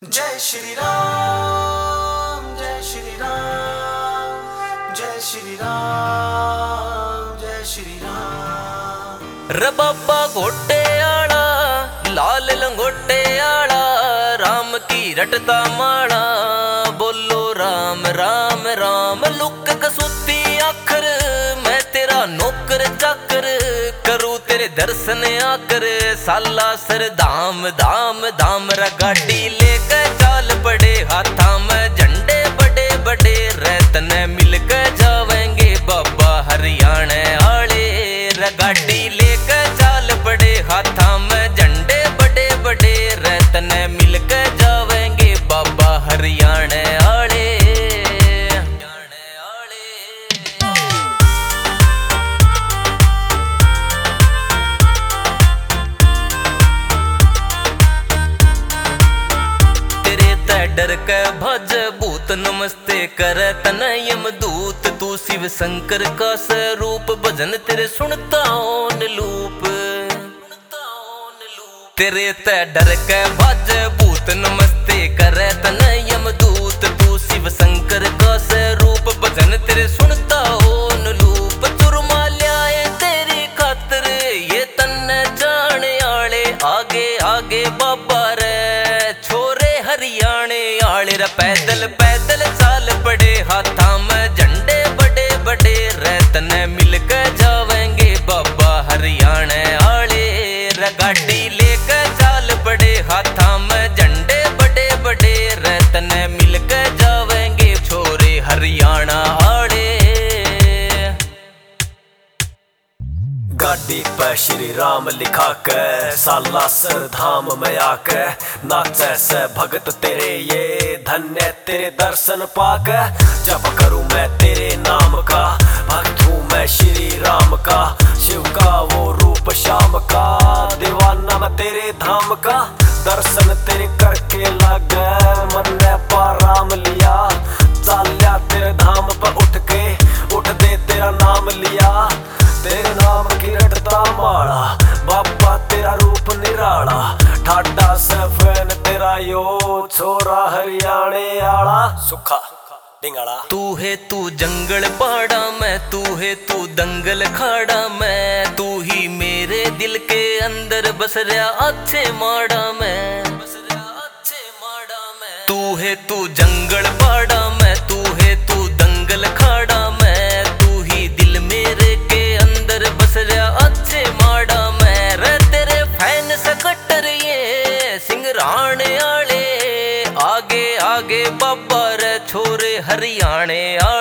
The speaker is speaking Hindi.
जय श्री राम, जय श्री राम, जय श्री राम, जय श्री राम। रे बाबा घोटे आला लाल लंगोटे आला, राम की रटता माला, बोलो राम राम राम। लुक कसूती आखर मैं तेरा नौकर चाकर, करूँ तेरे दर्शन आकर, साला सर धाम धाम धाम। रा गाड़ी लेकर चाल पड़े हाथा में झंडे बड़े बड़े, रतन मिलकर जावेंगे बाबा हरियाणा आले। रा गाड़ी लेकर चाल पड़े हाथा में झंडे बड़े बड़े, रतन मिलकर जावेंगे बाबा हरियाणा आले। डर के भज भूत नमस्ते करे तन यमदूत, तू शिव शंकर का स्वरूप, भजन तेरे सुनता ओन लूप। तेरे ते डर के भज भूत नमस्ते करे तन यमदूत, तू शिव शंकर का स्वरूप, भजन तेरे सुनता ओन लूप। चुरमा ल्याए तेरी खातर ये तन जाने आले, आगे आगे बाबा रे छोरे हरियाणे आले। रा पैदल पैदल चाल पड़े हाथा में झंडे बड़े बड़े, रतन मिलकर जावेंगे बाबा हरियाणा आले। रा गाड़ी लेकर चाल पड़े हाथा में झंडे बड़े बड़े, रतन मिलकर जावेंगे छोरे हरियाणा आले। गाड़ी पे श्री राम लिखा के, साला सर धाम में आके, नाचे से भगत तेरे ये धन्य तेरे दर्शन पाके। जब करूं मैं तेरे नाम का, भक्त हूँ मैं श्री राम का, शिव का वो रूप श्याम का, दीवाना मैं तेरे धाम का। दर्शन तेरे करके लागे मन ने पाराम लिया, चाल्या तेरे धाम पर उठ के उठ दे तेरा नाम लिया। तेरे नाम की रटता माला, बाबा तेरा रूप निराला, ठाडा सफेन तेरा यो छोरा हरियाणे आला। सुखा डिंगाला तू है तू जंगल पहाड़ा में, तू है तू दंगल खाड़ा में, तू ही मेरे दिल के अंदर बस रहा अच्छे माड़ा में। तू है तू जंगल पहाड़ा में, तू है तू दंगल खाड़ा में, तू ही दिल मेरे के अंदर बस रहा अच्छे माड़ा में। रे तेरे फैन सकटर ये सिंगराने आले, आगे आगे बाबा रे छोरे हरियाणे आले।